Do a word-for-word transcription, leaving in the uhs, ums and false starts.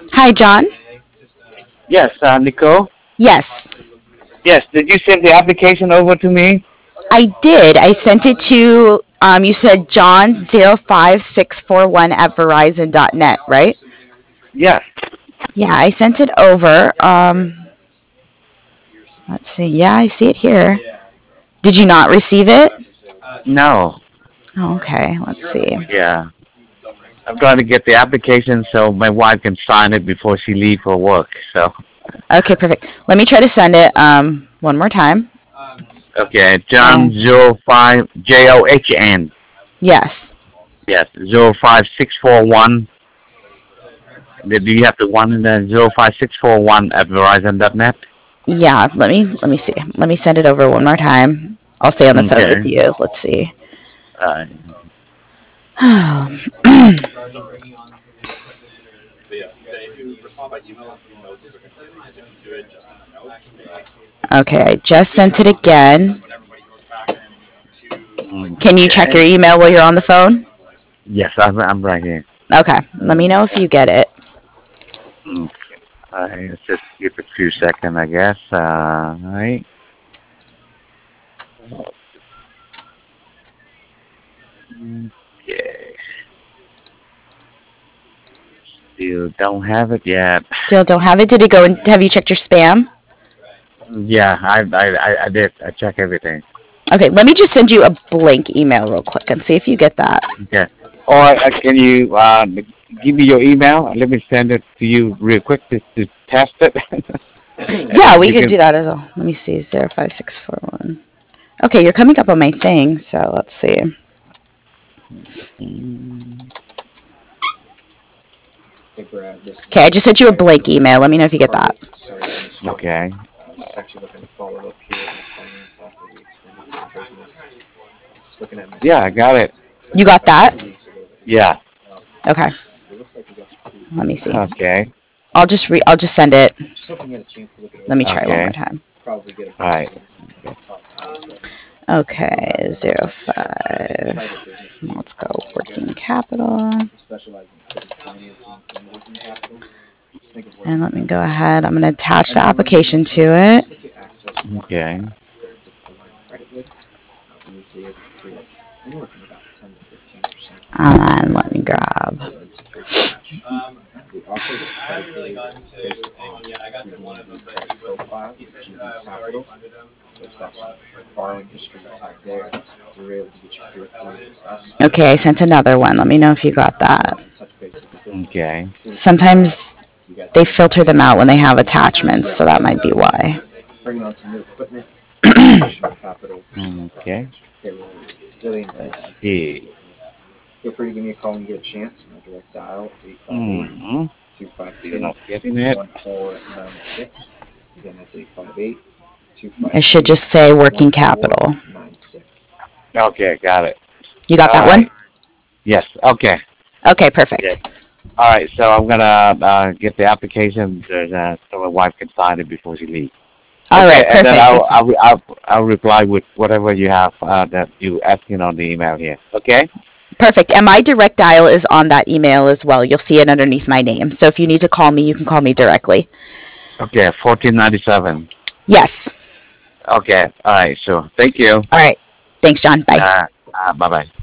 Hi, John. Yes, uh, Nicole. Yes, Yes, did you send the application over to me? I did. I sent it to, um, you said john zero five six four one at verizon dot net, right? Yes. Yeah, I sent it over. Um, let's see. Yeah, I see it here. Did you not receive it? No. Oh, okay, let's see. Yeah. I'm trying to get the application so my wife can sign it before she leave for work. So, Okay, perfect. Let me try to send it um, one more time. okay, John And zero five J O H N. yes. Yes, zero five six four one. Do you have the one in the zero five six four one at Verizon dot net? Yeah, let me let me see. Let me send it over one more time. I'll stay on the phone with Okay. you. Let's see. Uh, Okay, I just sent it again. Can you check your okay. email while you're on the phone? Yes, I'm, I'm right here. Okay, let me know if you get it. Okay. Uh, let's just give it a few seconds, I guess. Uh, right. Okay. Still don't have it yet. Still don't have it. Did it go in? Have you checked your spam? Yeah, I I I, I did. I check everything. Okay, let me just send you a blank email real quick and see if you get that. Okay. Or uh, can you uh, give me your email? Let me send it to you real quick to, to test it. And Yeah, then we you could do can. that as well. Let me see. Zero five six four one. Okay, you're coming up on my thing, so let's see. Okay, I just sent you a blank email. Let me know if you get that. Okay. Yeah, I got it. You got that? Yeah. Okay. Let me see. Okay. I'll just re- I'll just send it. Let me try one more Okay. time. All right. Okay, zero five. Let's go working capital. And let me go ahead. I'm going to attach the application to it. Okay. And let me grab. Okay, I sent another one. Let me know if you got that. Okay. Sometimes they filter them out when they have attachments, so that might be why. Okay. Let's see. Mm-hmm. Still not getting it. It should just say working capital. Okay, got it. You got All that one? right. Yes. Okay. Okay, Yeah. perfect. All right. So I'm gonna uh, get the application uh, so my wife can sign it before she leaves. All Okay, right, and then perfect. I'll That's I'll I'll, I'll reply with whatever you have uh, that you asking on the email here. Okay. perfect. And my direct dial is on that email as well. You'll see it underneath my name. So if you need to call me, you can call me directly. Okay. Fourteen ninety seven. Yes. Okay. All right. So thank you. All right. Thanks, John. Bye. Uh, uh, bye bye.